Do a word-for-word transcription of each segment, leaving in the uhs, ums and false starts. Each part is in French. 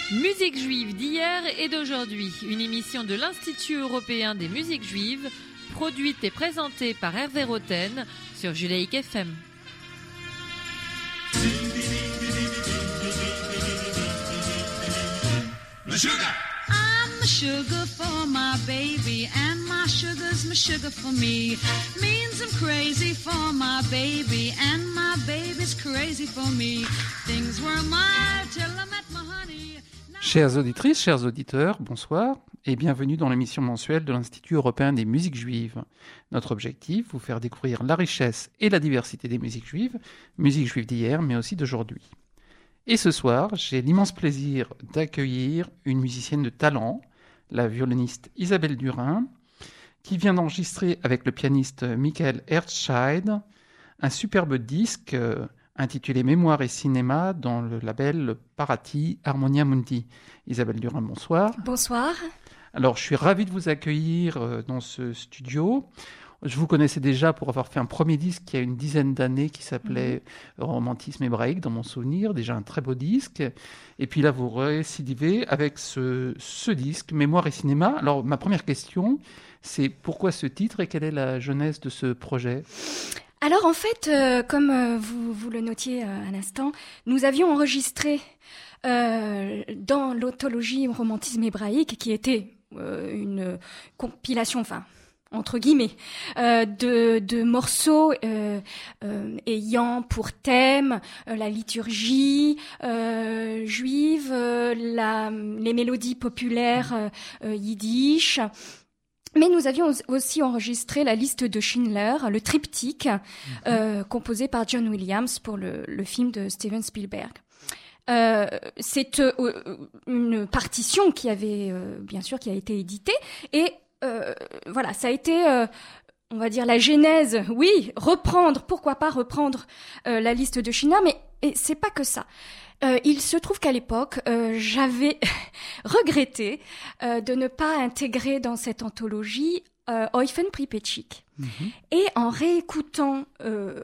Musique juive d'hier et d'aujourd'hui, une émission de l'Institut européen des musiques juives, produite et présentée par Hervé Roten sur Judaïk F M. I'm the sugar for my baby, and my sugar's my sugar for me. Means I'm crazy for my baby, and my baby's crazy for me. Things were mild till I met my honey. Chères auditrices, chers auditeurs, bonsoir et bienvenue dans l'émission mensuelle de l'Institut européen des musiques juives. Notre objectif, vous faire découvrir la richesse et la diversité des musiques juives, musiques juives d'hier mais aussi d'aujourd'hui. Et ce soir, j'ai l'immense plaisir d'accueillir une musicienne de talent, la violoniste Isabelle Durin, qui vient d'enregistrer avec le pianiste Michael Herzscheid un superbe disque euh, intitulé Mémoire et cinéma dans le label Parati Harmonia Mundi. Isabelle Durin, bonsoir. Bonsoir. Alors, je suis ravi de vous accueillir euh, dans ce studio. Je vous connaissais déjà pour avoir fait un premier disque il y a une dizaine d'années qui s'appelait mmh. Romantisme hébraïque, dans mon souvenir, déjà un très beau disque. Et puis là, vous récidivez avec ce, ce disque, Mémoire et cinéma. Alors, ma première question, c'est pourquoi ce titre et quelle est la genèse de ce projet ? Alors en fait, euh, comme euh, vous, vous le notiez euh, à l'instant, nous avions enregistré euh, dans l'anthologie Romantisme hébraïque, qui était euh, une compilation, enfin, entre guillemets, euh, de, de morceaux euh, euh, ayant pour thème euh, la liturgie euh, juive, euh, la, les mélodies populaires euh, euh, yiddish. Mais nous avions aussi enregistré la liste de Schindler, le triptyque, euh, composé par John Williams pour le, le film de Steven Spielberg. Euh, c'est euh, une partition qui avait, euh, bien sûr, qui a été éditée, et euh, voilà, ça a été, euh, on va dire, la genèse. Oui, reprendre, pourquoi pas reprendre euh, la liste de Schindler, mais et c'est pas que ça. Euh, il se trouve qu'à l'époque, euh, j'avais regretté euh, de ne pas intégrer dans cette anthologie euh, Eufen Pripetchik. Mm-hmm. Et en réécoutant, euh,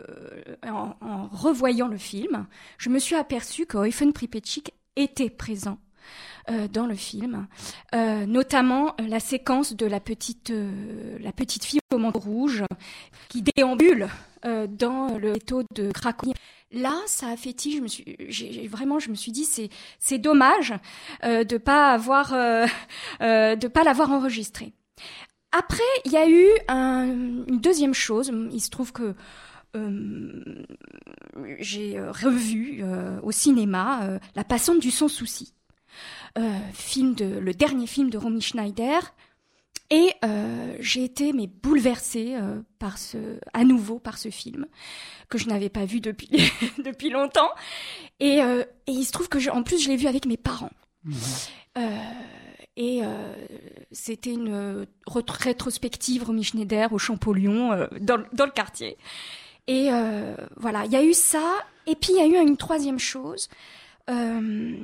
en, en revoyant le film, je me suis aperçue que Eufen Pripetchik était présent euh, dans le film, euh, notamment la séquence de la petite, euh, la petite fille au manteau rouge qui déambule euh, dans le ghetto de Cracovie. Là, ça a fait je me suis, j'ai, vraiment, je me suis dit, c'est, c'est dommage euh, de pas avoir, euh, euh, de pas l'avoir enregistré. Après, il y a eu un, une deuxième chose. Il se trouve que euh, j'ai revu euh, au cinéma euh, La Passante du Sans Souci, euh, film de, le dernier film de Romy Schneider. Et euh, j'ai été mais bouleversée euh, par ce, à nouveau par ce film que je n'avais pas vu depuis depuis longtemps. Et, euh, et il se trouve que je, en plus je l'ai vu avec mes parents. Mmh. Euh, et euh, c'était une rétrospective Romy Schneider au Champollion euh, dans dans le quartier. Et euh, voilà, il y a eu ça. Et puis il y a eu une troisième chose. Euh,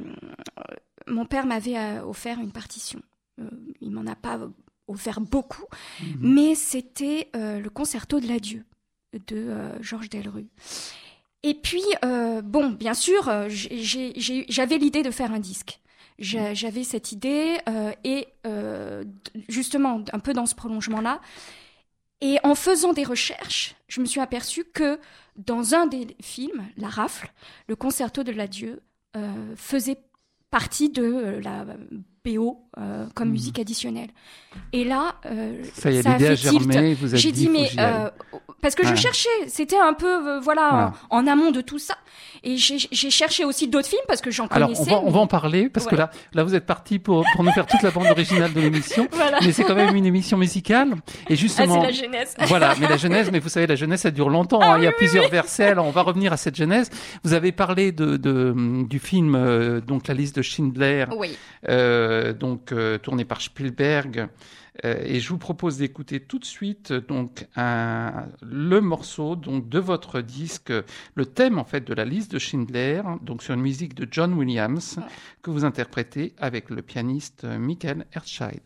mon père m'avait offert une partition. Euh, il m'en a pas offert beaucoup, mmh. mais c'était euh, le concerto de l'adieu de euh, Georges Delrue. Et puis, euh, bon, bien sûr, euh, j'ai, j'ai, j'avais l'idée de faire un disque. J'ai, j'avais cette idée, euh, et euh, justement, un peu dans ce prolongement-là. Et en faisant des recherches, je me suis aperçue que dans un des films, La Rafle, le concerto de l'adieu euh, faisait partie de la B O euh, comme mmh. musique additionnelle. Et là, euh, ça, y a ça a fait germé, vous J'ai dit, dit, mais euh, parce que ah. je cherchais, c'était un peu euh, voilà ah. en, en amont de tout ça. Et j'ai, j'ai cherché aussi d'autres films parce que j'en Alors, connaissais. Alors, on va, on va en parler parce voilà. que là, là, vous êtes parti pour pour nous faire toute la bande originale de l'émission. Voilà. Mais c'est quand même une émission musicale. Et justement, ah, c'est la jeunesse. Voilà, mais la jeunesse, mais vous savez, la jeunesse, ça dure longtemps. Ah, hein. oui, Il y a oui, plusieurs oui. versets. Alors, on va revenir à cette jeunesse. Vous avez parlé de, de du film, euh, donc la liste de Schindler. Oui. Euh, donc euh, tourné par Spielberg. Euh, et je vous propose d'écouter tout de suite donc un, le morceau donc de votre disque, le thème en fait de la liste de Schindler, donc sur une musique de John Williams ouais. que vous interprétez avec le pianiste Michael Herzscheid.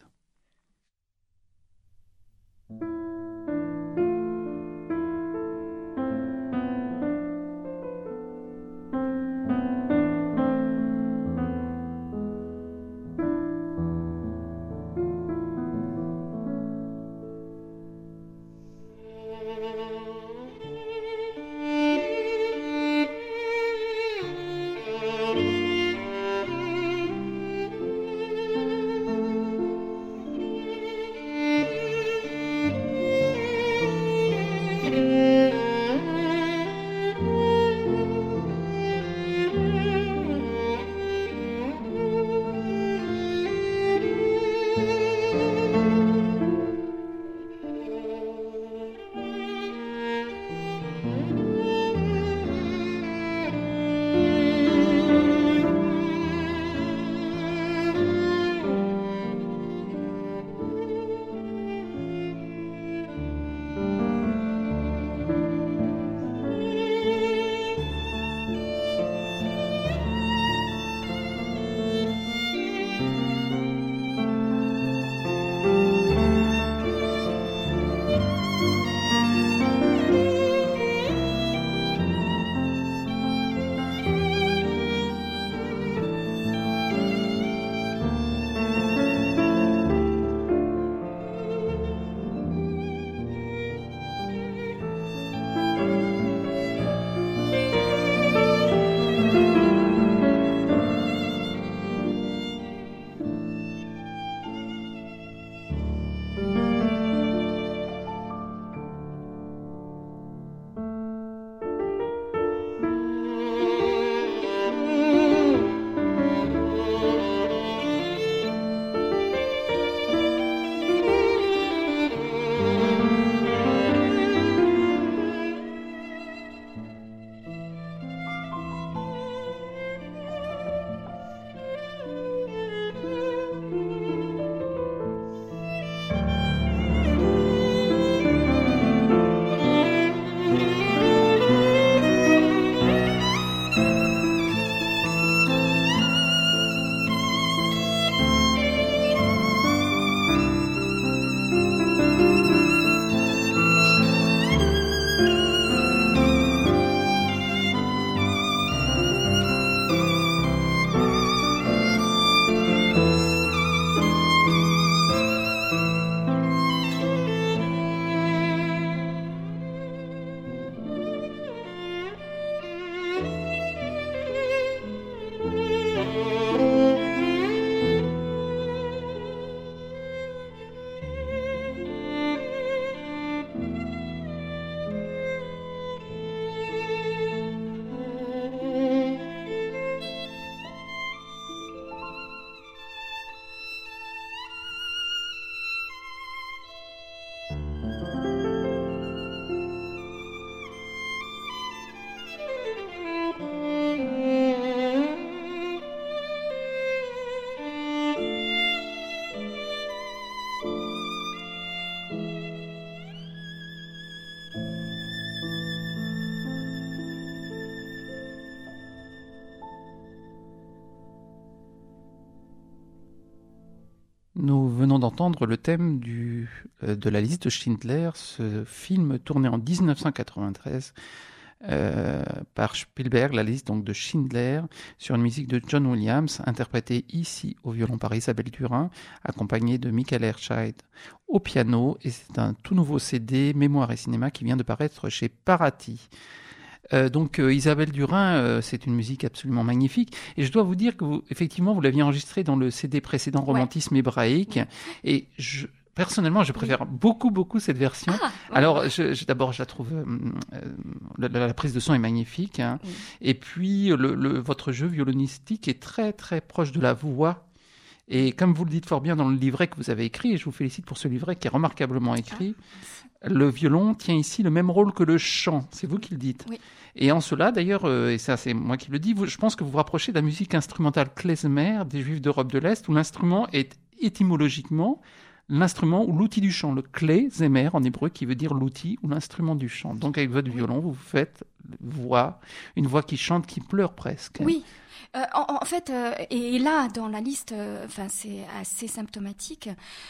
Nous venons d'entendre le thème du, euh, de la liste de Schindler, ce film tourné en dix-neuf cent quatre-vingt-treize euh, par Spielberg, la liste donc de Schindler, sur une musique de John Williams, interprétée ici au violon par Isabelle Durin, accompagnée de Michael Erscheid au piano. Et c'est un tout nouveau C D, Mémoire et cinéma, qui vient de paraître chez Paraty. Euh, donc euh, Isabelle Durin, euh, c'est une musique absolument magnifique. Et je dois vous dire que vous, effectivement, vous l'aviez enregistré dans le C D précédent, Romantisme ouais. hébraïque. Ouais. Et je, personnellement, je préfère oui. beaucoup, beaucoup cette version. Ah, ouais. Alors, je, je, d'abord, je la trouve... Euh, la, la prise de son est magnifique. Hein. Oui. Et puis, le, le, votre jeu violonistique est très, très proche de la voix. Et comme vous le dites fort bien dans le livret que vous avez écrit, et je vous félicite pour ce livret qui est remarquablement écrit, ah, le violon tient ici le même rôle que le chant. C'est vous qui le dites. Oui. Et en cela, d'ailleurs, euh, et ça c'est moi qui le dis, vous, je pense que vous vous rapprochez de la musique instrumentale klezmer des Juifs d'Europe de l'Est, où l'instrument est étymologiquement l'instrument ou l'outil du chant. Le klezmer en hébreu qui veut dire l'outil ou l'instrument du chant. Donc avec votre violon, vous faites voix, une voix qui chante, qui pleure presque. Oui. Euh, en, en fait, euh, et là, dans la liste, euh, enfin, c'est assez symptomatique,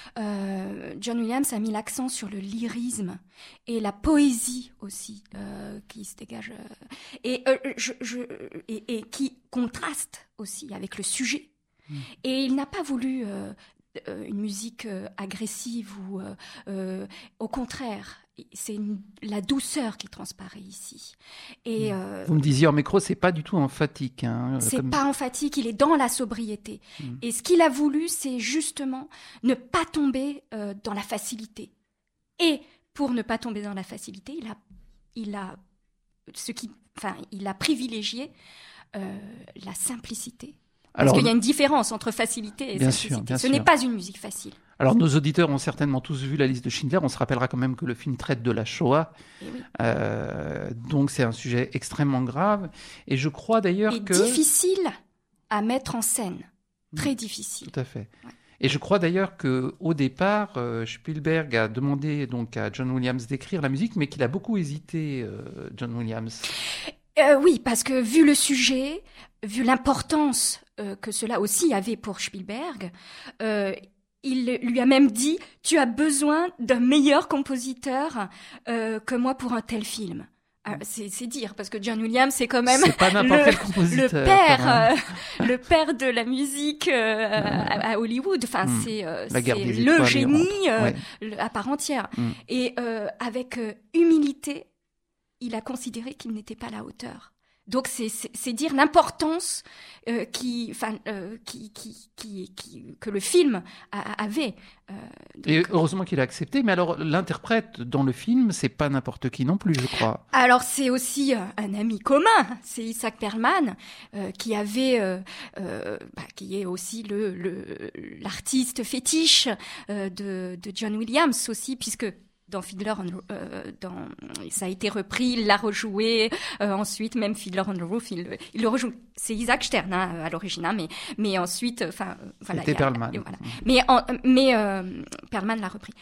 euh, John Williams a mis l'accent sur le lyrisme et la poésie aussi euh, qui se dégage, euh, et, euh, je, je, et, et qui contraste aussi avec le sujet. Mmh. Et il n'a pas voulu euh, une musique euh, agressive ou, euh, euh, au contraire, c'est une, la douceur qui transparaît ici. Et, euh, vous me disiez en micro, c'est pas du tout emphatique. Hein, c'est comme... pas emphatique, il est dans la sobriété. Mmh. Et ce qu'il a voulu, c'est justement ne pas tomber euh, dans la facilité. Et pour ne pas tomber dans la facilité, il a, il a, ce qui, enfin, il a privilégié euh, la simplicité. Parce Alors, qu'il y a une différence entre facilité et bien simplicité. Sûr, bien ce sûr. n'est pas une musique facile. Alors, nos auditeurs ont certainement tous vu la liste de Schindler. On se rappellera quand même que le film traite de la Shoah. Et oui. euh, donc, c'est un sujet extrêmement grave. Et je crois d'ailleurs et que... difficile à mettre en scène. Très mmh, difficile. Tout à fait. Ouais. Et je crois d'ailleurs qu'au départ, euh, Spielberg a demandé donc à John Williams d'écrire la musique, mais qu'il a beaucoup hésité, euh, John Williams. Euh, oui, parce que vu le sujet, vu l'importance euh, que cela aussi avait pour Spielberg, euh, il lui a même dit « Tu as besoin d'un meilleur compositeur euh, que moi pour un tel film ». Alors, c'est, c'est dire, parce que John Williams, c'est quand même c'est pas n'importe le, quel compositeur, le père, euh, le père de la musique euh, à, à Hollywood. Enfin, mmh. c'est, euh, c'est le génie euh, ouais. à part entière. Mmh. Et euh, avec euh, humilité, il a considéré qu'il n'était pas à la hauteur. Donc c'est, c'est, c'est dire l'importance euh, qui, enfin, euh, qui, qui, qui, qui, que le film a, avait. Euh, donc, et heureusement qu'il a accepté. Mais alors l'interprète dans le film, c'est pas n'importe qui non plus, je crois. Alors c'est aussi euh, un ami commun, c'est Isaac Perlman, euh, qui avait, euh, euh, bah, qui est aussi le, le l'artiste fétiche euh, de, de John Williams aussi, puisque dans Fiddler on, euh, dans, ça a été repris, il l'a rejoué, euh, ensuite même Fiddler on the Roof, il, il le rejoue. C'est Isaac Stern hein, à l'origine, hein, mais mais ensuite, enfin euh, voilà. C'était Perlman. Voilà. Mais en, mais euh, Perlman l'a repris.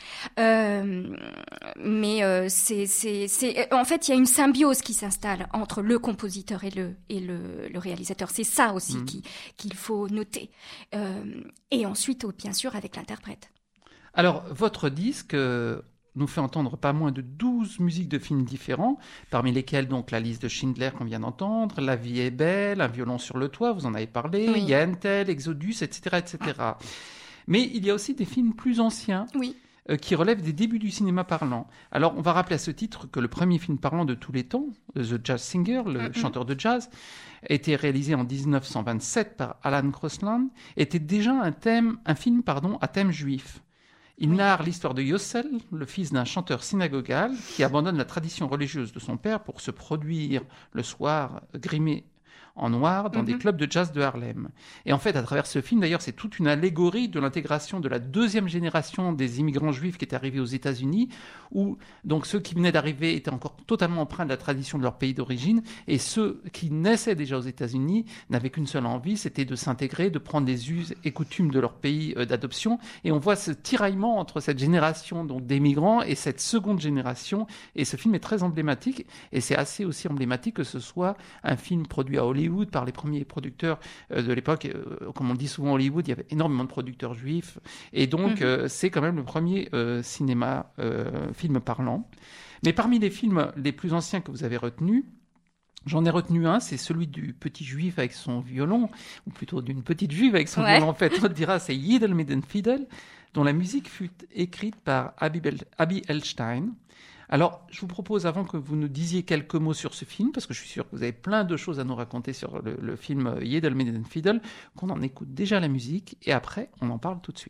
Euh, mais euh, c'est c'est c'est en fait il y a une symbiose qui s'installe entre le compositeur et le et le, le réalisateur. C'est ça aussi mmh. qui, qu'il faut noter. Euh, et ensuite, bien sûr, avec l'interprète. Alors votre disque. Euh... nous fait entendre pas moins de douze musiques de films différents, parmi lesquelles donc la liste de Schindler qu'on vient d'entendre, La vie est belle, Un violon sur le toit, vous en avez parlé, oui. Yentl, Exodus, et cetera, et cetera. Mais il y a aussi des films plus anciens oui. euh, qui relèvent des débuts du cinéma parlant. Alors on va rappeler à ce titre que le premier film parlant de tous les temps, The Jazz Singer, le mm-hmm. chanteur de jazz, a été réalisé en dix-neuf cent vingt-sept par Alan Crosland, était déjà un, thème, un film pardon, à thème juif. Il oui. narre l'histoire de Yossel, le fils d'un chanteur synagogal qui abandonne la tradition religieuse de son père pour se produire le soir grimé en noir dans mm-hmm. des clubs de jazz de Harlem. Et en fait, à travers ce film, d'ailleurs, c'est toute une allégorie de l'intégration de la deuxième génération des immigrants juifs qui étaient arrivés aux États-Unis, où donc ceux qui venaient d'arriver étaient encore totalement empreints de la tradition de leur pays d'origine, et ceux qui naissaient déjà aux États-Unis n'avaient qu'une seule envie, c'était de s'intégrer, de prendre les us et coutumes de leur pays d'adoption. Et on voit ce tiraillement entre cette génération donc d'émigrants et cette seconde génération. Et ce film est très emblématique, et c'est assez aussi emblématique que ce soit un film produit à Hollywood, Hollywood par les premiers producteurs euh, de l'époque. Euh, comme on le dit souvent, Hollywood, il y avait énormément de producteurs juifs. Et donc, mmh. euh, c'est quand même le premier euh, cinéma, euh, film parlant. Mais parmi les films les plus anciens que vous avez retenus, j'en ai retenu un, c'est celui du petit juif avec son violon, ou plutôt d'une petite juive avec son ouais. violon. En fait, on dira, c'est Yidel mit den Fiedel, dont la musique fut écrite par Abi, Bel- Abi Edelstein. Alors, je vous propose, avant que vous nous disiez quelques mots sur ce film, parce que je suis sûr que vous avez plein de choses à nous raconter sur le, le film Yidel mit den Fiedel, qu'on en écoute déjà la musique, et après, on en parle tout de suite.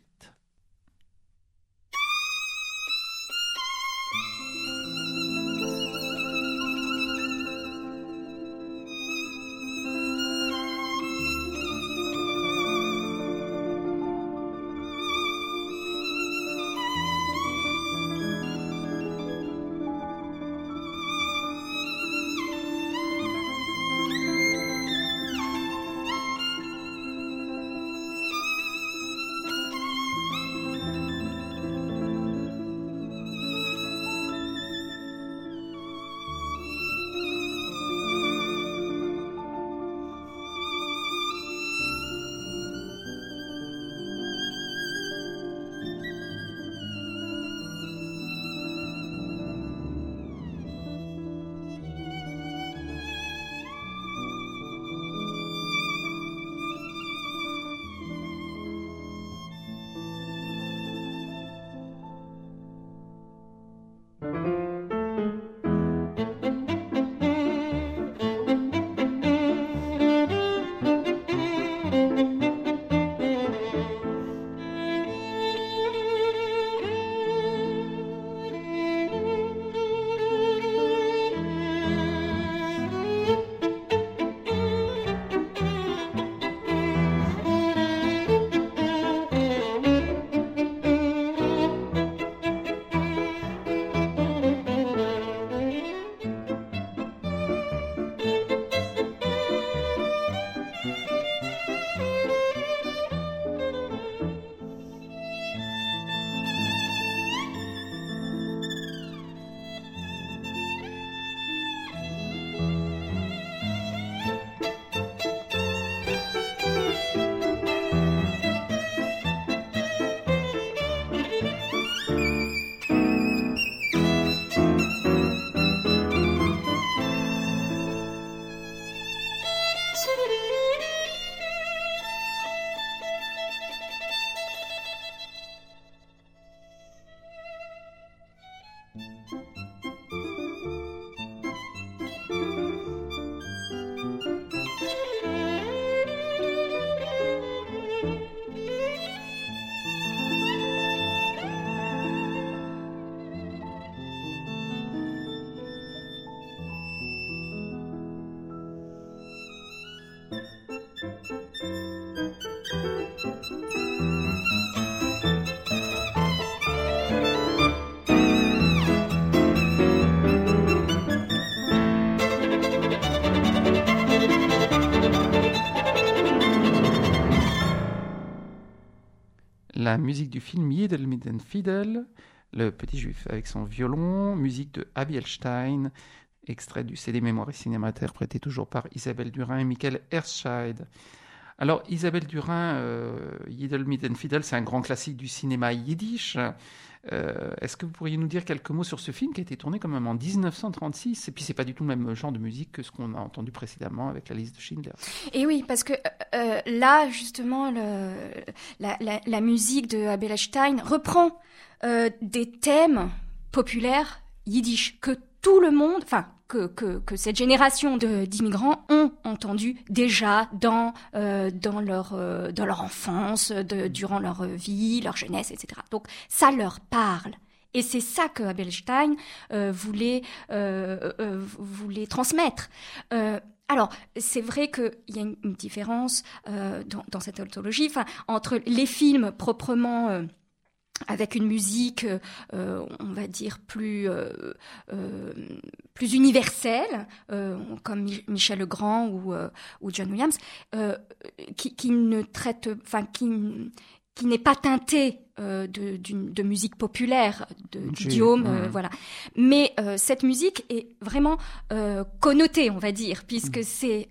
La musique du film Yidel mit den Fiedel, le petit juif avec son violon, musique de Abi Edelstein, extrait du C D Mémoire et Cinéma interprété toujours par Isabelle Durin et Michael Erscheid. Alors Isabelle Durin, euh, Yidel mit den Fiedel, c'est un grand classique du cinéma yiddish. Euh, est-ce que vous pourriez nous dire quelques mots sur ce film qui a été tourné quand même en dix-neuf cent trente-six, et puis c'est pas du tout le même genre de musique que ce qu'on a entendu précédemment avec la liste de Schindler. Et oui, parce que euh, là justement le, la, la, la musique de Abi Edelstein reprend euh, des thèmes populaires yiddish que tout le monde, enfin que, que, que cette génération de, d'immigrants ont entendu déjà dans, euh, dans, leur, euh, dans leur enfance, de, durant leur vie, leur jeunesse, et cetera. Donc ça leur parle. Et c'est ça que Abi Edelstein euh, voulait, euh, euh, voulait transmettre. Euh, alors, c'est vrai qu'il y a une, une différence euh, dans, dans cette anthologie, enfin, entre les films proprement... Euh, avec une musique, euh, on va dire, plus, euh, euh, plus universelle, euh, comme Michel Legrand ou, euh, ou John Williams, euh, qui, qui ne traite, enfin, qui, qui n'est pas teintée euh, de, d'une, de musique populaire, de, d'idiome, euh, mmh. voilà. Mais euh, cette musique est vraiment euh, connotée, on va dire, puisque mmh. c'est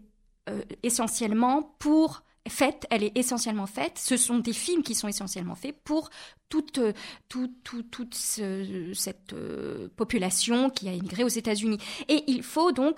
euh, essentiellement pour faite, elle est essentiellement faite. Ce sont des films qui sont essentiellement faits pour toute, toute, toute, toute ce, cette euh, population qui a émigré aux États-Unis. Et il faut donc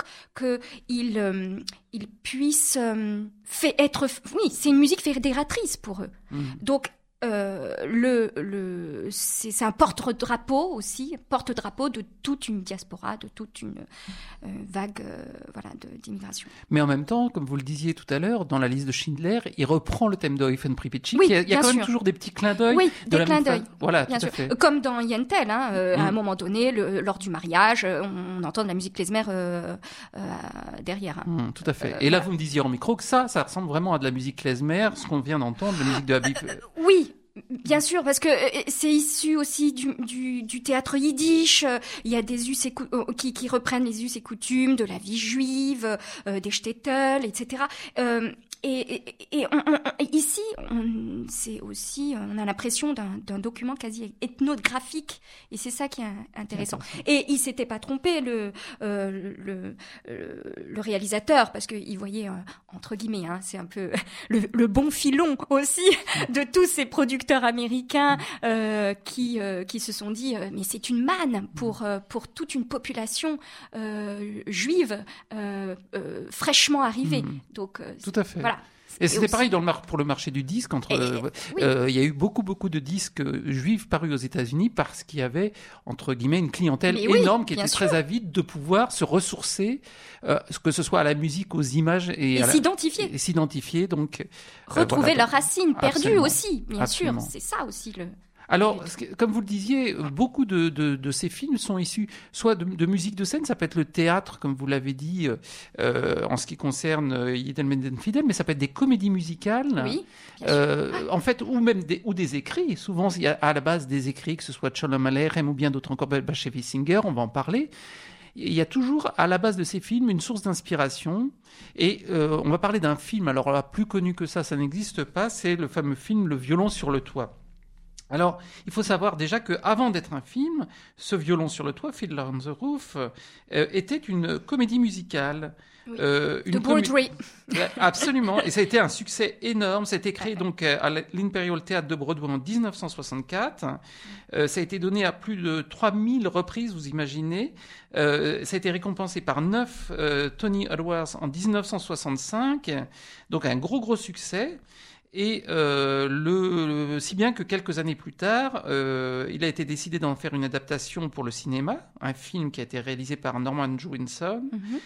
qu'il euh, il puisse euh, fait être... Oui, c'est une musique fédératrice pour eux. Mmh. Donc, Euh, le, le, c'est, c'est un porte-drapeau aussi, porte-drapeau de toute une diaspora, de toute une euh, vague euh, voilà, de, d'immigration. Mais en même temps, comme vous le disiez tout à l'heure, dans la liste de Schindler, il reprend le thème de Eufen Pripyatchik. Oui, il y a, il y a quand sûr. même toujours des petits clins d'œil. Oui, de des la clins même d'œil. fa... Voilà, bien tout sûr. à fait. Comme dans Yentl, hein, euh, mm. à un moment donné, le, lors du mariage, on, on entend de la musique klezmer euh, euh, derrière. Hein. Mm, tout à fait. Euh, Et là, voilà. vous me disiez en micro que ça, ça ressemble vraiment à de la musique klezmer, ce qu'on vient d'entendre, la musique de Habib. Euh, oui. Bien sûr, parce que c'est issu aussi du, du, du théâtre yiddish. Il y a des us et cou- qui, qui reprennent les us et coutumes de la vie juive, euh, des shtetl, et cetera. Euh, et et, et on, on, ici, on, c'est aussi, on a l'impression d'un, d'un document quasi ethnographique, et c'est ça qui est intéressant. Et il s'était pas trompé, le euh, le, le, le réalisateur, parce que il voyait euh, entre guillemets, hein, c'est un peu le, le bon filon aussi de tous ces producteurs américains euh, qui euh, qui se sont dit euh, mais c'est une manne pour euh, pour toute une population euh, juive euh, euh, fraîchement arrivée. Mmh. Donc euh, tout à fait. Voilà. Et c'était aussi... pareil dans le mar- pour le marché du disque. Entre, et, euh, oui. euh, il y a eu beaucoup, beaucoup de disques juifs parus aux États-Unis parce qu'il y avait, entre guillemets, une clientèle Mais énorme oui, qui était sûr. très avide de pouvoir se ressourcer, euh, que ce soit à la musique, aux images et, et à s'identifier. La, et s'identifier. Donc, retrouver euh, voilà. leurs racines perdues Absolument. aussi, bien Absolument. sûr. C'est ça aussi le. Alors, ce que- comme vous le disiez, beaucoup de, de, de ces films sont issus soit de, de musique de scène, ça peut être le théâtre, comme vous l'avez dit, euh, en ce qui concerne euh, Yidel Menden Fidel, mais ça peut être des comédies musicales, Oui. Bien euh, sûr. en fait, ou même des, ou des écrits. Souvent, il y a à la base des écrits, que ce soit Sholem Aleichem ou bien d'autres encore, Bashevis Singer, on va en parler. Il y a toujours à la base de ces films une source d'inspiration. Et euh, on va parler d'un film, alors là, plus connu que ça, ça n'existe pas, c'est le fameux film Le violon sur le toit. Alors, il faut savoir déjà qu'avant d'être un film, ce violon sur le toit, Fiddler on the Roof, euh, était une comédie musicale. Oui. Euh, une De Broadway. comé- Absolument, et ça a été un succès énorme. Ça a été créé donc à l'Imperial Theatre de Broadway en dix-neuf cent soixante-quatre. Euh, ça a été donné à plus de trois mille reprises, vous imaginez. Euh, ça a été récompensé par neuf euh, Tony Awards en dix-neuf cent soixante-cinq. Donc un gros gros succès. Et euh, le, le, si bien que quelques années plus tard, euh, il a été décidé d'en faire une adaptation pour le cinéma, un film qui a été réalisé par Norman Jewison, mm-hmm.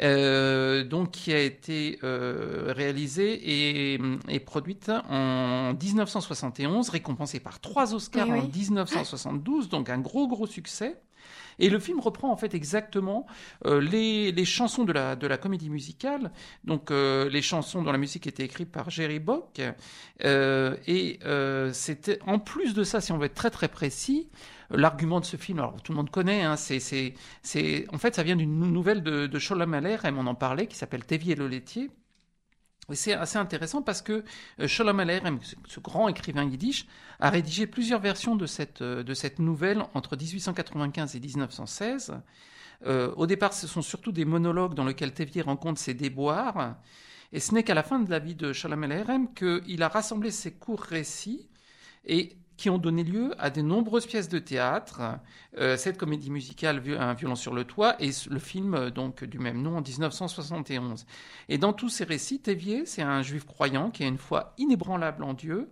euh, donc qui a été euh, réalisé et, et produite en dix-neuf cent soixante et onze, récompensé par trois Oscars oui, en oui. dix-neuf cent soixante-douze, donc un gros gros succès. Et le film reprend en fait exactement euh, les, les chansons de la, de la comédie musicale, donc euh, les chansons dont la musique était écrite par Jerry Bock. Euh, et euh, c'était, en plus de ça, si on veut être très très précis, l'argument de ce film, alors tout le monde connaît, hein, c'est, c'est, c'est, en fait ça vient d'une nouvelle de, de Sholem Aleichem, on en parlait, qui s'appelle Tevi et le laitier. Et c'est assez intéressant parce que Sholem Aleichem, ce grand écrivain yiddish, a rédigé plusieurs versions de cette, de cette nouvelle entre dix-huit cent quatre-vingt-quinze et dix-neuf cent seize. Euh, au départ, ce sont surtout des monologues dans lesquels Tevier rencontre ses déboires. Et ce n'est qu'à la fin de la vie de Sholem Aleichem qu'il a rassemblé ces courts récits et qui ont donné lieu à de nombreuses pièces de théâtre, euh, cette comédie musicale Un violon sur le toit et le film donc du même nom en dix-neuf cent soixante et onze. Et dans tous ces récits, Tevier, c'est un juif croyant qui a une foi inébranlable en Dieu.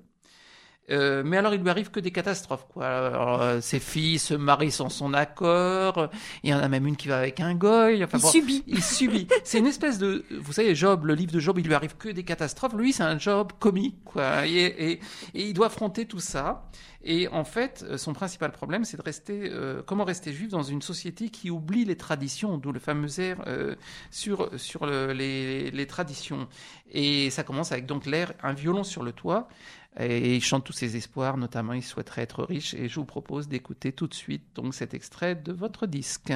Euh, mais alors il lui arrive que des catastrophes, quoi. Alors, euh, ses filles se marient sans son accord, il y en a même une qui va avec un goy. Enfin, il bon, subit. Il subit. C'est une espèce de, vous savez, Job, le livre de Job, il lui arrive que des catastrophes. Lui, c'est un Job comique, quoi. Et, et, et il doit affronter tout ça. Et en fait, son principal problème, c'est de rester, euh, comment rester juif dans une société qui oublie les traditions, d'où le fameux air euh, sur sur le, les, les traditions. Et ça commence avec donc l'air Un violon sur le toit. Et il chante tous ses espoirs, notamment il souhaiterait être riche. Et je vous propose d'écouter tout de suite donc cet extrait de votre disque.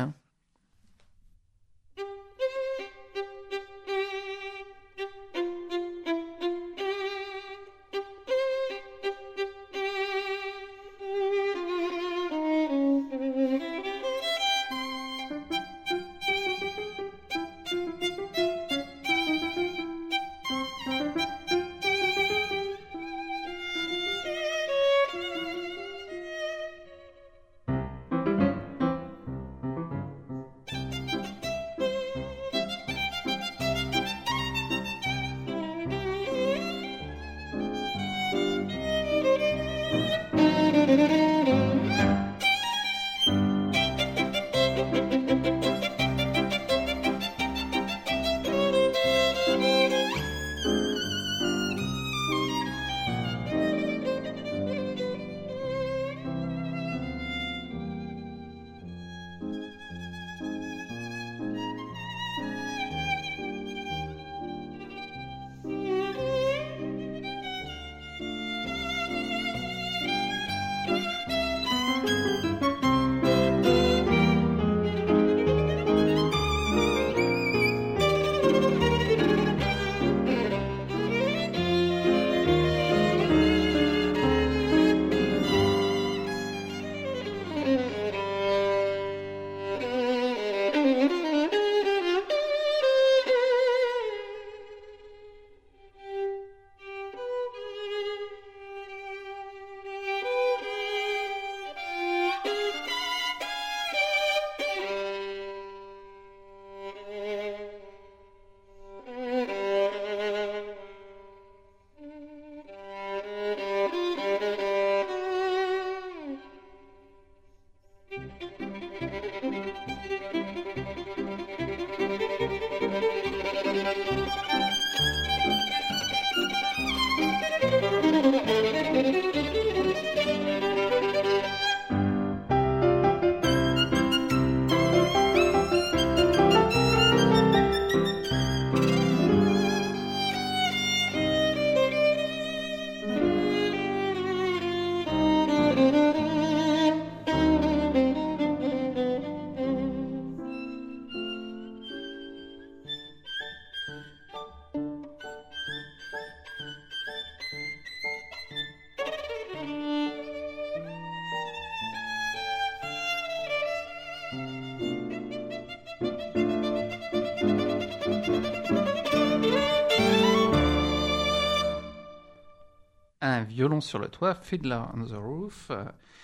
Un violon sur le toit, Fiddler on the Roof, euh,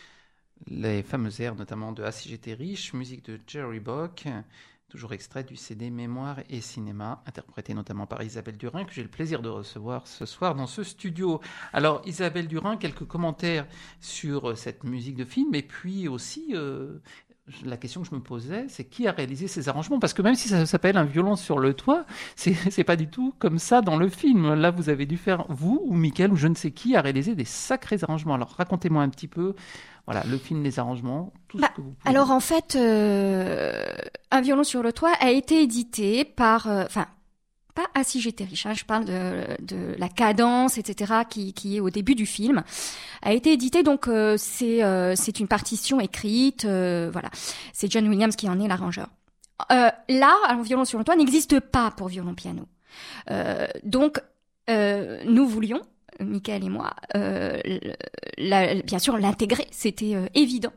les fameux airs notamment de Ah si j'étais riche, musique de Jerry Bock, toujours extrait du C D Mémoire et Cinéma, interprété notamment par Isabelle Durin, que j'ai le plaisir de recevoir ce soir dans ce studio. Alors Isabelle Durin, quelques commentaires sur cette musique de film, et puis aussi... Euh, la question que je me posais, c'est qui a réalisé ces arrangements ? Parce que même si ça s'appelle Un violon sur le toit, c'est, c'est pas du tout comme ça dans le film. Là, vous avez dû faire, vous ou Mickaël ou je ne sais qui, a réalisé des sacrés arrangements. Alors, racontez-moi un petit peu, voilà, le film, les arrangements, tout bah, ce que vous pouvez. Alors, en fait, euh, Un violon sur le toit a été édité par... Enfin, euh, pas Ah si j'étais riche, hein, je parle de, de la cadence, et cetera, qui, qui est au début du film, a été édité, donc euh, c'est, euh, c'est une partition écrite, euh, voilà. C'est John Williams qui en est l'arrangeur. Euh, là, Un violon sur le toit n'existe pas pour violon-piano. Euh, donc, euh, nous voulions, Mickaël et moi, euh, la, bien sûr l'intégrer, c'était euh, évident.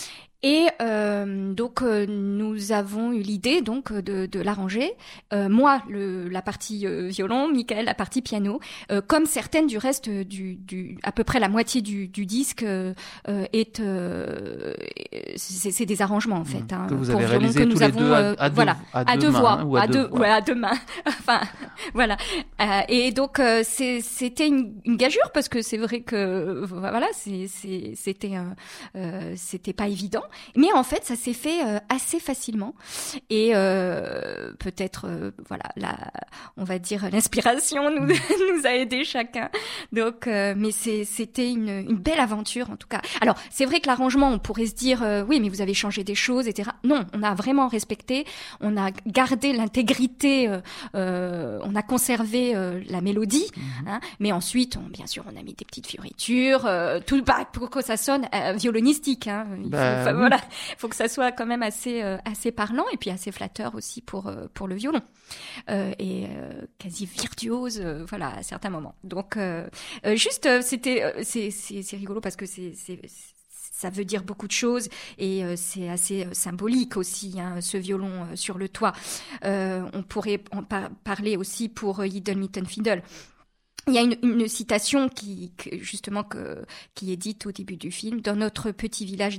Et euh, donc euh, nous avons eu l'idée donc de, de l'arranger. Euh, moi le, la partie euh, violon, Mickaël la partie piano. Euh, comme certaines du reste du, du à peu près la moitié du, du disque euh, est euh, c'est, c'est des arrangements en fait. Hein, que vous pour avez violon, réalisé que tous nous les avons deux à, euh, à deux, voilà à à deux deux mains, voix, hein, ou à, à deux, deux voix. ouais, à deux mains. Enfin voilà. Euh, et donc euh, c'est, c'était une, une gageure parce que c'est vrai que voilà c'est, c'est c'était euh, euh, c'était pas évident. Mais en fait ça s'est fait euh, assez facilement et euh, peut-être euh, voilà la on va dire l'inspiration nous nous a aidé chacun donc euh, mais c'est c'était une une belle aventure en tout cas. Alors c'est vrai que l'arrangement on pourrait se dire euh, oui mais vous avez changé des choses etc. Non, on a vraiment respecté, on a gardé l'intégrité, euh, euh, on a conservé euh, la mélodie mm-hmm. hein, mais ensuite on, bien sûr on a mis des petites fioritures euh, tout bah, pour que ça sonne euh, violonistique hein. Il bah, faut, oui. voilà faut que ça soit quand même assez euh, assez parlant et puis assez flatteur aussi pour euh, pour le violon euh, et euh, quasi virtuose euh, voilà à certains moments. Donc euh, euh, juste euh, c'était euh, c'est c'est c'est rigolo parce que c'est c'est ça veut dire beaucoup de choses et euh, c'est assez euh, symbolique aussi hein, ce violon euh, sur le toit. Euh, on pourrait en par- parler aussi pour euh, Yiddle Mitten Fiddle. Il y a une, une citation qui, que, justement que, qui est dite au début du film. Dans notre petit village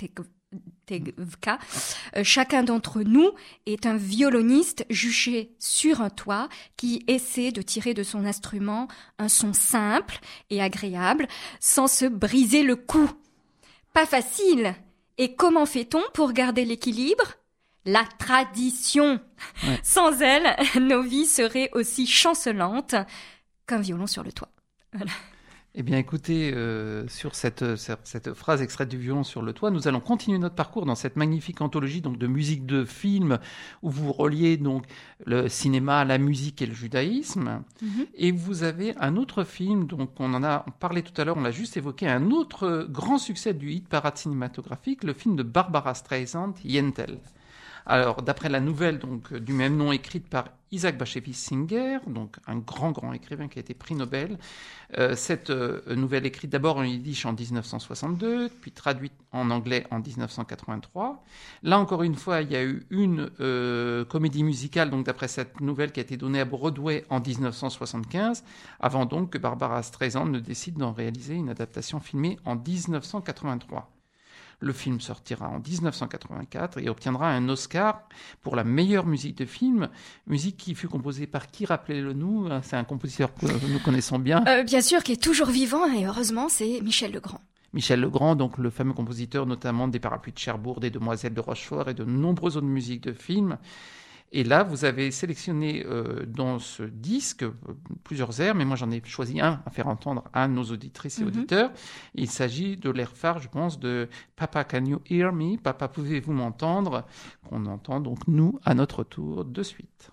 d'Anategvka, euh, chacun d'entre nous est un violoniste juché sur un toit qui essaie de tirer de son instrument un son simple et agréable sans se briser le cou. Pas facile. Et comment fait-on pour garder l'équilibre ? La tradition. Ouais. Sans elle, nos vies seraient aussi chancelantes qu'un violon sur le toit. Voilà. Eh bien, écoutez, euh, sur cette, cette, cette phrase extraite du violon sur le toit, nous allons continuer notre parcours dans cette magnifique anthologie donc, de musique de film où vous reliez donc, le cinéma, la musique et le judaïsme. Mm-hmm. Et vous avez un autre film, donc on en a parlé tout à l'heure, on l'a juste évoqué, un autre grand succès du hit parade cinématographique, le film de Barbara Streisand, Yentl. Alors, d'après la nouvelle donc, du même nom écrite par Isaac Bashevis Singer, donc un grand, grand écrivain qui a été prix Nobel, euh, cette euh, nouvelle écrite d'abord en yiddish en dix-neuf cent soixante-deux, puis traduite en anglais en dix-neuf cent quatre-vingt-trois. Là, encore une fois, il y a eu une euh, comédie musicale, donc d'après cette nouvelle, qui a été donnée à Broadway en dix-neuf cent soixante-quinze, avant donc que Barbara Streisand ne décide d'en réaliser une adaptation filmée en dix-neuf cent quatre-vingt-trois. Le film sortira en dix-neuf cent quatre-vingt-quatre et obtiendra un Oscar pour la meilleure musique de film, musique qui fut composée par qui, rappelez-le-nous, c'est un compositeur que nous connaissons bien. Euh, bien sûr, qui est toujours vivant et heureusement, c'est Michel Legrand. Michel Legrand, donc le fameux compositeur notamment des Parapluies de Cherbourg, des Demoiselles de Rochefort et de nombreuses autres musiques de films. Et là, vous avez sélectionné euh, dans ce disque euh, plusieurs airs, mais moi j'en ai choisi un à faire entendre à nos auditrices et mm-hmm. auditeurs. Il s'agit de l'air phare, je pense, de Papa Can You Hear Me ? Papa, pouvez-vous m'entendre ? Qu'on entend donc nous à notre tour de suite.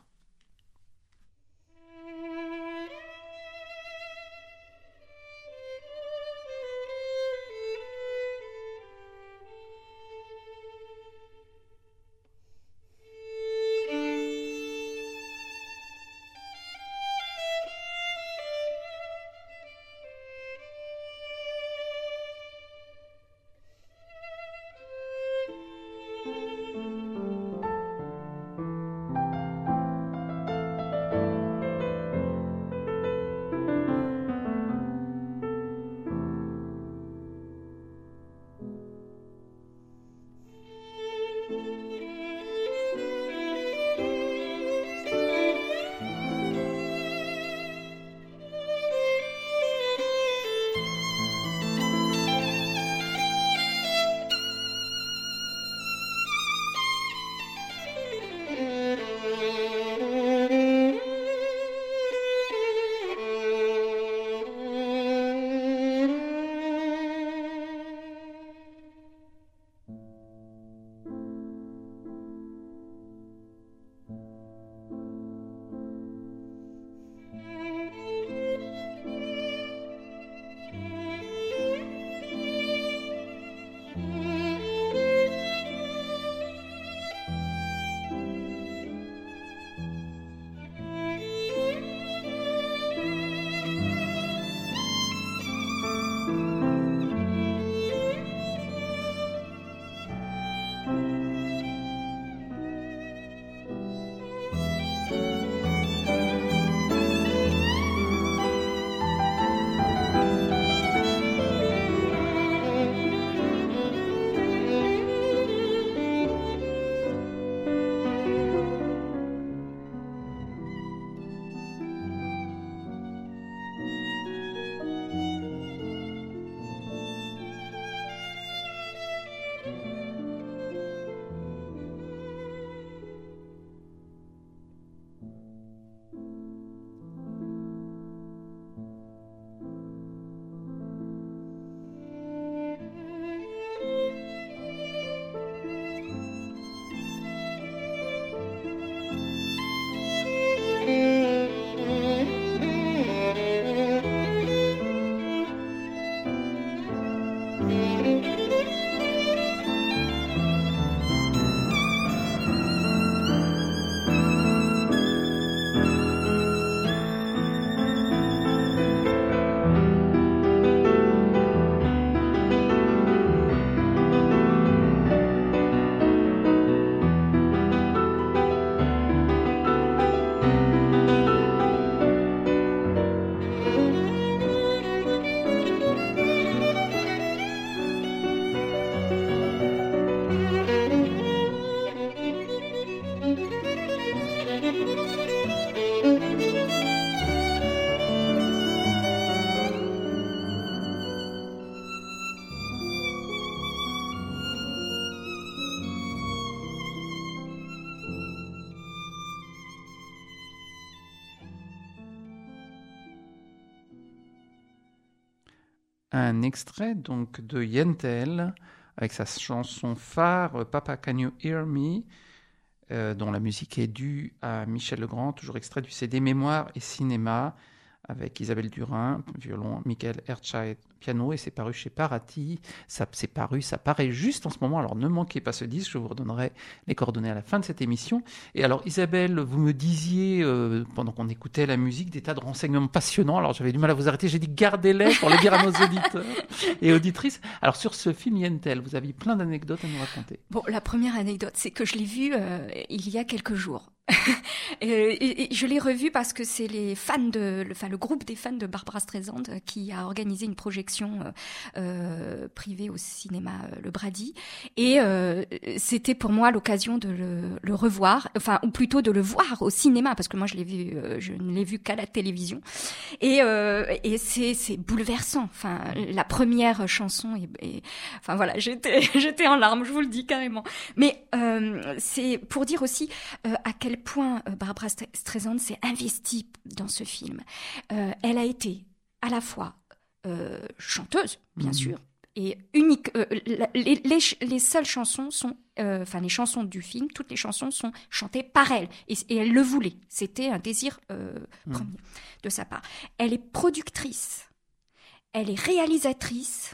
un extrait donc de Yentl avec sa chanson phare Papa Can You Hear Me, euh, dont la musique est due à Michel Legrand, toujours extrait du C D Mémoire et Cinéma, avec Isabelle Durin, violon, Michael Herzscheid, piano, et c'est paru chez Paraty. Ça, c'est paru, ça paraît juste en ce moment, alors ne manquez pas ce disque, je vous redonnerai les coordonnées à la fin de cette émission. Et alors Isabelle, vous me disiez, euh, pendant qu'on écoutait la musique, des tas de renseignements passionnants, alors j'avais du mal à vous arrêter, j'ai dit gardez-les pour le dire à nos auditeurs et auditrices. Alors sur ce film Yentl, vous aviez plein d'anecdotes à nous raconter. Bon, la première anecdote, c'est que je l'ai vu euh, il y a quelques jours. et, et, et je l'ai revu parce que c'est les fans de, le, enfin le groupe des fans de Barbra Streisand qui a organisé une projection euh, euh, privée au cinéma euh, Le Brady, et euh, c'était pour moi l'occasion de le, le revoir, enfin ou plutôt de le voir au cinéma parce que moi je l'ai vu, euh, je ne l'ai vu qu'à la télévision, et, euh, et c'est, c'est bouleversant. Enfin la première chanson, et, et enfin voilà, j'étais, j'étais en larmes, je vous le dis carrément. Mais euh, c'est pour dire aussi euh, à quel point euh, Barbra Streisand s'est investie dans ce film. Euh, elle a été à la fois euh, chanteuse, bien mmh. sûr, et unique. Euh, les, les, les seules chansons sont, euh, enfin les chansons du film, toutes les chansons sont chantées par elle, et, et elle le voulait. C'était un désir euh, mmh. premier de sa part. Elle est productrice, elle est réalisatrice.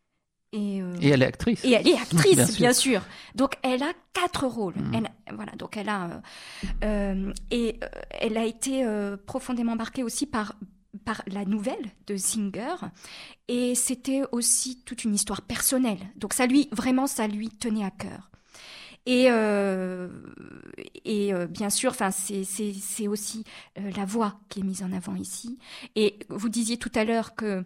Et, euh, et elle est actrice. Et elle est actrice, bien, bien sûr. sûr. Donc elle a quatre rôles. Mmh. Elle, voilà, donc elle a euh, euh, et euh, elle a été euh, profondément marquée aussi par par la nouvelle de Singer, et c'était aussi toute une histoire personnelle. Donc ça lui vraiment ça lui tenait à cœur. Et euh, et euh, bien sûr, enfin c'est c'est c'est aussi euh, la voix qui est mise en avant ici. Et vous disiez tout à l'heure que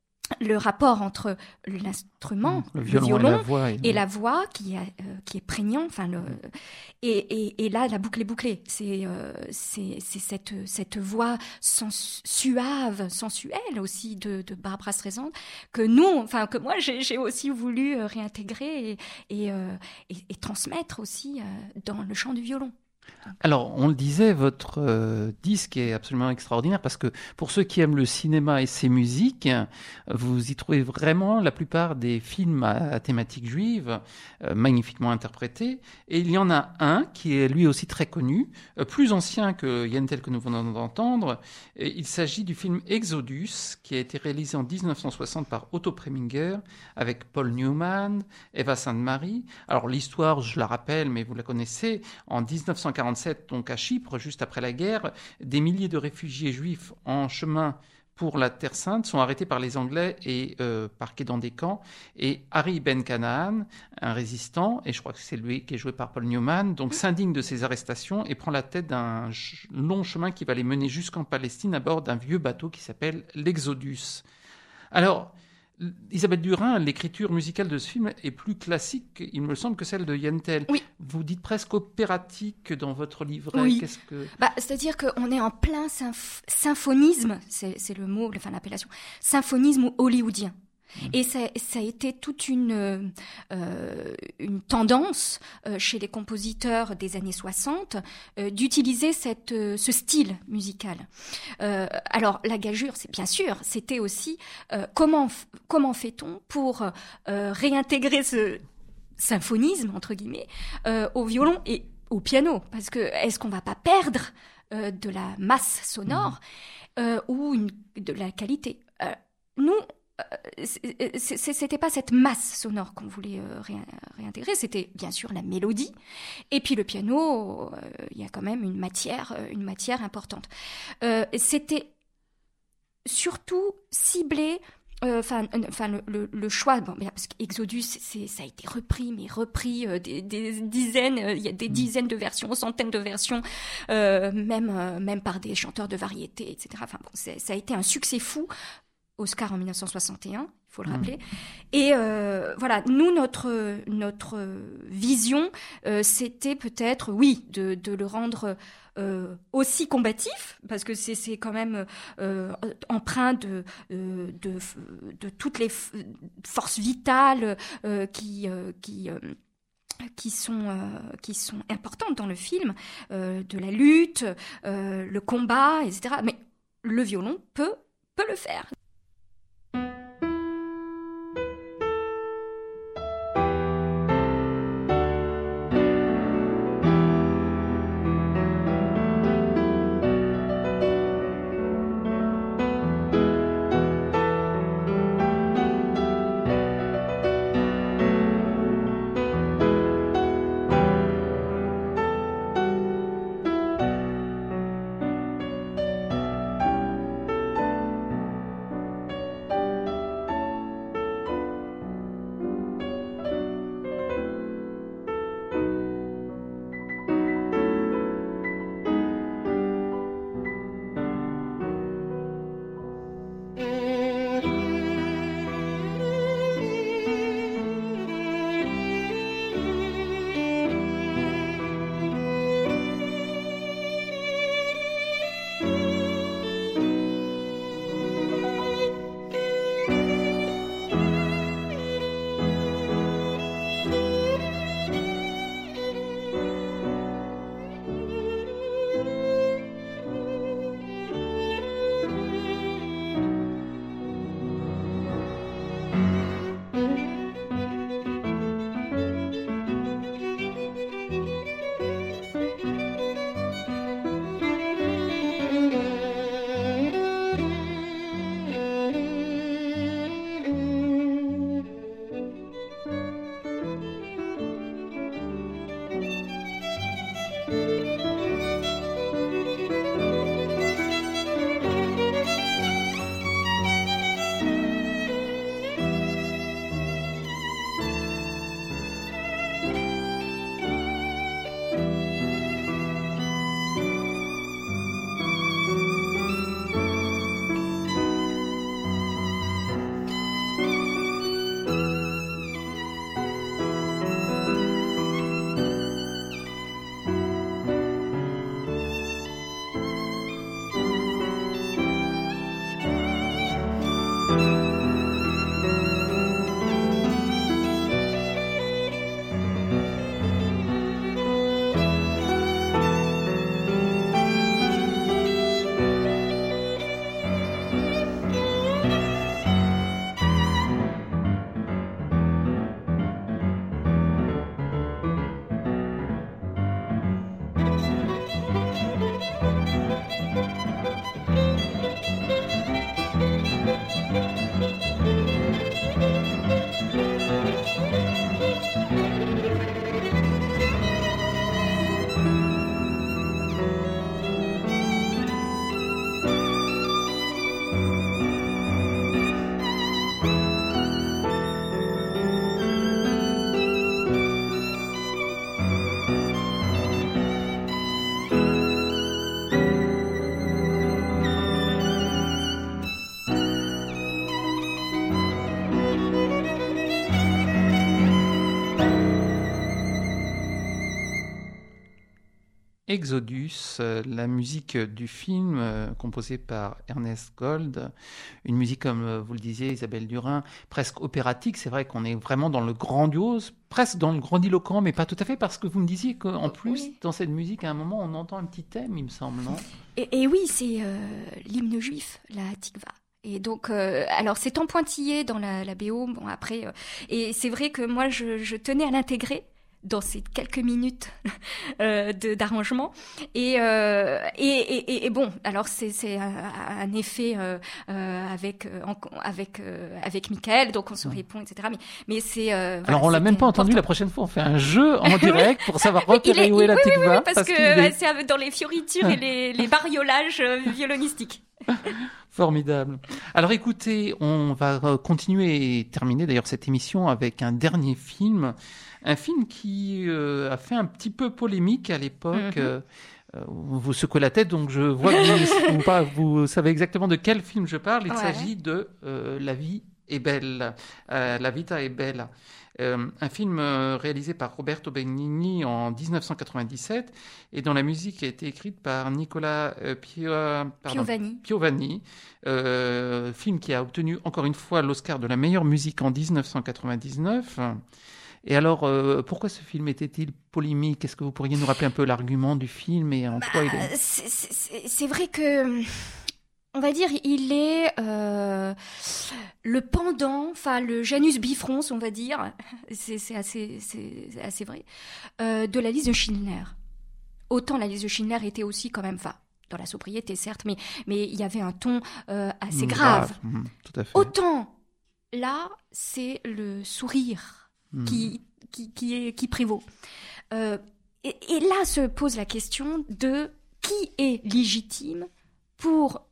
le rapport entre l'instrument, le violon, le violon et la voix, et, et la voix qui est, euh, qui est prégnant, enfin le, et, et, et là la boucle est bouclée. C'est, euh, c'est, c'est cette, cette voix sens, suave, sensuelle aussi de, de Barbra Streisand que nous, enfin que moi j'ai, j'ai aussi voulu réintégrer et, et, euh, et, et transmettre aussi euh, dans le chant du violon. Alors, on le disait, votre euh, disque est absolument extraordinaire parce que pour ceux qui aiment le cinéma et ses musiques, vous y trouvez vraiment la plupart des films à, à thématique juive, euh, magnifiquement interprétés. Et il y en a un qui est lui aussi très connu, euh, plus ancien que Yentl que nous venons d'entendre. Et il s'agit du film Exodus, qui a été réalisé en dix-neuf cent soixante par Otto Preminger avec Paul Newman, Eva Sainte-Marie. Alors l'histoire, je la rappelle, mais vous la connaissez, en dix-neuf cent quarante-sept, donc à Chypre, juste après la guerre, des milliers de réfugiés juifs en chemin pour la Terre Sainte sont arrêtés par les Anglais et euh, parqués dans des camps. Et Harry Ben Canaan, un résistant, et je crois que c'est lui qui est joué par Paul Newman, donc s'indigne de ces arrestations et prend la tête d'un long chemin qui va les mener jusqu'en Palestine à bord d'un vieux bateau qui s'appelle l'Exodus. Alors, Isabelle Durin, l'écriture musicale de ce film est plus classique, il me semble, que celle de Yentl. Oui. Vous dites presque opératique dans votre livret. Oui. Qu'est-ce que... bah, c'est-à-dire qu'on est en plein symph- symphonisme, c'est, c'est le mot, enfin l'appellation, symphonisme hollywoodien. Mmh. Et ça, ça a été toute une, euh, une tendance euh, chez les compositeurs des années soixante euh, d'utiliser cette, euh, ce style musical. Euh, alors la gageure, c'est bien sûr, c'était aussi euh, comment, comment fait-on pour euh, réintégrer ce symphonisme, entre guillemets, euh, au violon et au piano, parce que est-ce qu'on va pas perdre euh, de la masse sonore euh, ou une, de la qualité? euh, Nous, c'était pas cette masse sonore qu'on voulait euh, ré- réintégrer, c'était bien sûr la mélodie, et puis le piano, il euh, y a quand même une matière, une matière importante. Euh, c'était surtout ciblé. Enfin, euh, enfin le, le, le choix, bon, parce qu'Exodus, c'est, ça a été repris, mais repris euh, des, des dizaines, il euh, y a des dizaines de versions, centaines de versions, euh, même, euh, même par des chanteurs de variété, et cetera. Enfin, bon, c'est, ça a été un succès fou. Oscar en dix-neuf cent soixante et un, il faut le rappeler. Mmh. Et euh, voilà, nous, notre, notre vision, euh, c'était peut-être, oui, de, de le rendre euh, aussi combatif, parce que c'est, c'est quand même euh, empreint de, de, de, de toutes les f- forces vitales euh, qui... Euh, qui euh, qui sont euh, qui sont importantes dans le film, euh, de la lutte, euh, le combat, et cetera. Mais le violon peut peut le faire. Exodus, euh, la musique du film euh, composée par Ernest Gold, une musique comme euh, vous le disiez Isabelle Durin, presque opératique. C'est vrai qu'on est vraiment dans le grandiose, presque dans le grandiloquent, mais pas tout à fait, parce que vous me disiez qu'en plus, oui. dans cette musique, à un moment, on entend un petit thème, il me semble, non ? et, et oui, c'est euh, l'hymne juif, la Tikva. Et donc, euh, alors c'est en pointillé dans la, la B O. Bon après, euh, et c'est vrai que moi je, je tenais à l'intégrer dans ces quelques minutes euh, de, d'arrangement. Et, euh, et, et, et bon, alors c'est, c'est un, un effet euh, euh, avec en, avec euh, avec Michael, donc on se répond, et cetera. Mais mais c'est euh, voilà, alors on l'a même pas entendu. La prochaine fois, on fait un jeu en direct pour savoir repérer où est la oui, Tikva. Oui, oui, parce, parce que est... c'est dans les fioritures et les, les bariolages euh, violonistiques. Formidable. Alors écoutez, on va continuer et terminer d'ailleurs cette émission avec un dernier film, un film qui euh, a fait un petit peu polémique à l'époque. Mm-hmm. euh, vous secouez la tête, donc je vois que vous, pas, vous savez exactement de quel film je parle. Il ouais. s'agit de euh, La vie est belle, euh, La vita è bella. Euh, un film euh, réalisé par Roberto Benigni en dix-neuf cent quatre-vingt-dix-sept et dont la musique a été écrite par Nicola euh, Pio, pardon, Piovani. Piovani euh, film qui a obtenu encore une fois l'Oscar de la meilleure musique en dix-neuf cent quatre-vingt-dix-neuf. Et alors, euh, pourquoi ce film était-il polémique ? Est-ce que vous pourriez nous rappeler un peu l'argument du film et en bah, quoi il est... C'est, c'est, c'est vrai que... On va dire, il est euh, le pendant, enfin le Janus bifrons, on va dire, c'est, c'est, assez, c'est, c'est assez vrai, euh, de la liste de Schindler. Autant la liste de Schindler était aussi quand même, enfin, dans la sobriété certes, mais mais il y avait un ton euh, assez grave. grave. Mmh, tout à fait. Autant là, c'est le sourire mmh. qui qui qui, est, qui prévaut. Euh, et, et là se pose la question de qui est légitime pour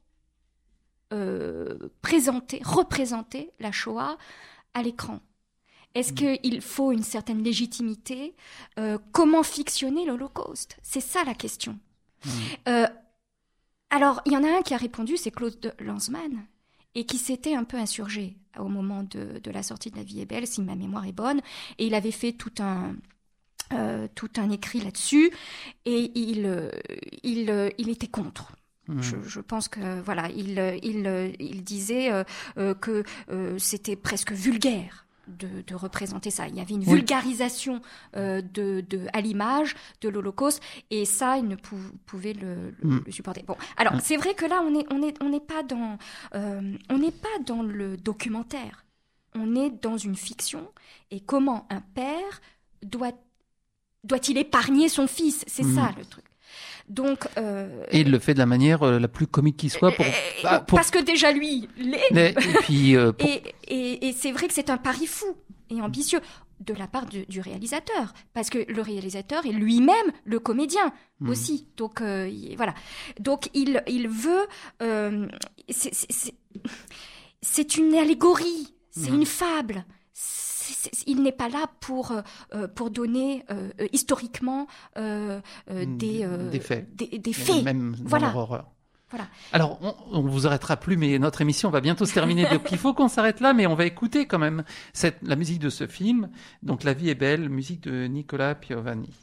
Euh, présenter, représenter la Shoah à l'écran. Est-ce mmh. qu'il faut une certaine légitimité ? euh, Comment fictionner l'Holocauste ? C'est ça la question. Mmh. Euh, alors, il y en a un qui a répondu, c'est Claude Lanzmann, et qui s'était un peu insurgé au moment de, de la sortie de La vie est belle, si ma mémoire est bonne, et il avait fait tout un... Euh, tout un écrit là-dessus, et il, euh, il, euh, il était contre. Je, je pense que voilà, il, il, il disait euh, euh, que euh, c'était presque vulgaire de, de représenter ça. Il y avait une oui. vulgarisation euh, de, de à l'image de l'Holocauste, et ça, il ne pou, pouvait le, le, mm. le supporter. Bon, alors mm. c'est vrai que là, on est on est on n'est pas dans euh, on n'est pas dans le documentaire. On est dans une fiction. Et comment un père doit doit-il épargner son fils ? C'est mm. ça le truc. Donc, euh... Et il le fait de la manière euh, la plus comique qui soit. Pour, bah, pour... Parce que déjà lui l'est. Et, puis, euh, pour... et, et, et c'est vrai que c'est un pari fou et ambitieux de la part du, du réalisateur. Parce que le réalisateur est lui-même le comédien mmh. aussi. Donc, euh, il, voilà. Donc, il, il veut... Euh, c'est, c'est, c'est, c'est une allégorie, c'est mmh. une fable. Il n'est pas là pour euh, pour donner euh, historiquement euh, euh, des, euh, des faits, des, des faits. Même dans voilà. leur horreur. Voilà. Alors, on, on vous arrêtera plus, mais notre émission va bientôt se terminer. Donc, il faut qu'on s'arrête là, mais on va écouter quand même cette, la musique de ce film. Donc, La vie est belle, musique de Nicola Piovani.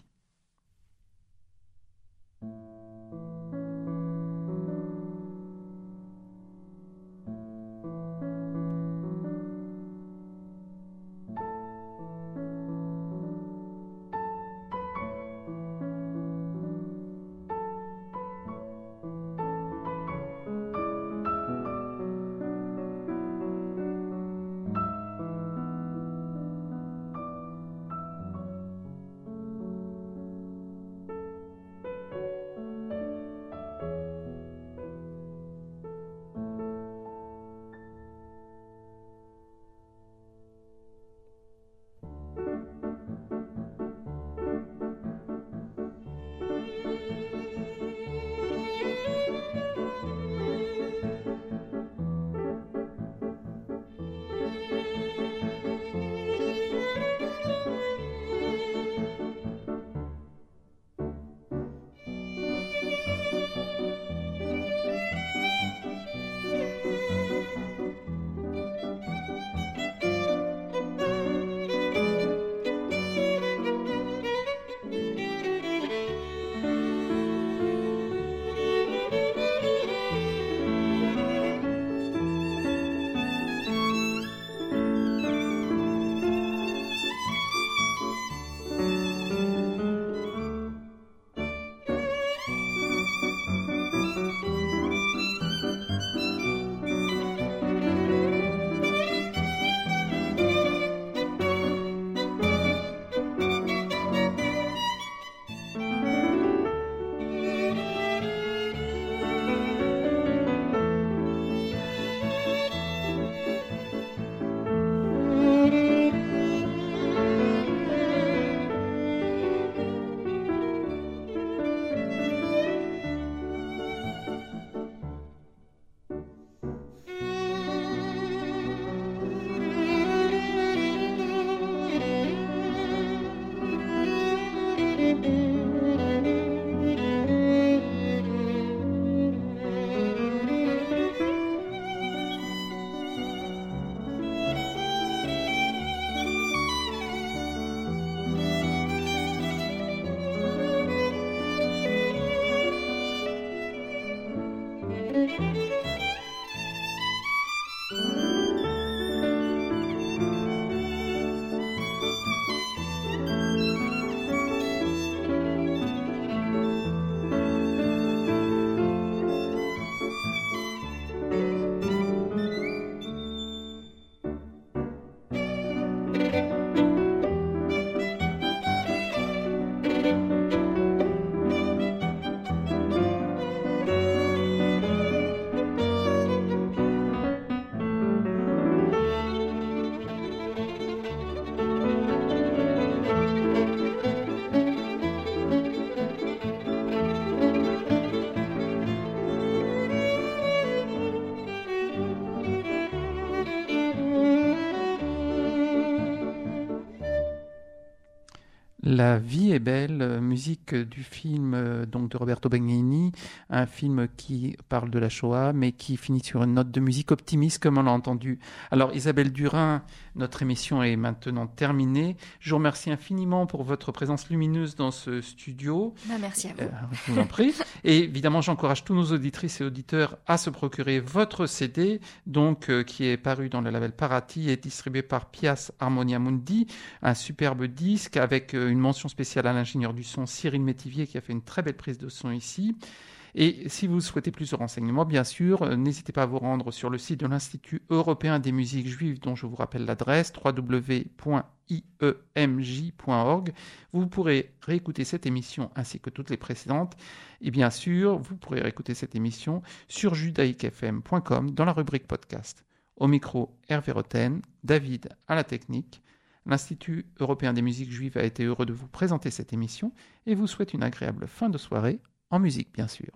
La vie est belle, musique du film donc de Roberto Benigni, un film qui parle de la Shoah, mais qui finit sur une note de musique optimiste, comme on l'a entendu. Alors Isabelle Durin, notre émission est maintenant terminée. Je vous remercie infiniment pour votre présence lumineuse dans ce studio. Ben, merci à vous. Euh, je vous en prie. Et évidemment, j'encourage tous nos auditrices et auditeurs à se procurer votre C D, donc euh, qui est paru dans le label Parati et distribué par Pias Harmonia Mundi, un superbe disque avec euh, une mention spéciale à l'ingénieur du son Cyril Métivier qui a fait une très belle prise de son ici. Et si vous souhaitez plus de renseignements, bien sûr, euh, n'hésitez pas à vous rendre sur le site de l'Institut européen des musiques juives, dont je vous rappelle l'adresse w w w point i e m j point org. Vous pourrez réécouter cette émission ainsi que toutes les précédentes. Et bien sûr, vous pourrez réécouter cette émission sur judaïque f m point com dans la rubrique podcast. Au micro, Hervé Roten, David à la technique. L'Institut européen des musiques juives a été heureux de vous présenter cette émission et vous souhaite une agréable fin de soirée, en musique bien sûr.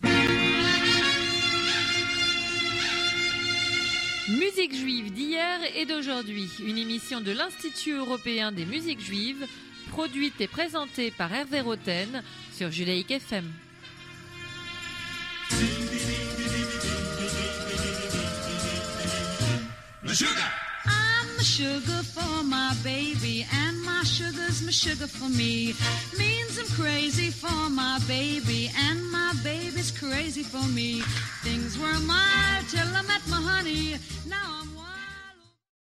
Musique juive d'hier et d'aujourd'hui, une émission de l'Institut européen des musiques juives, produite et présentée par Hervé Roten sur Judaïque F M. I'm the sugar for my baby, and my sugar's my sugar for me. Means I'm crazy for my baby, and my baby's crazy for me. Things were mild till I met my honey. Now I'm wild.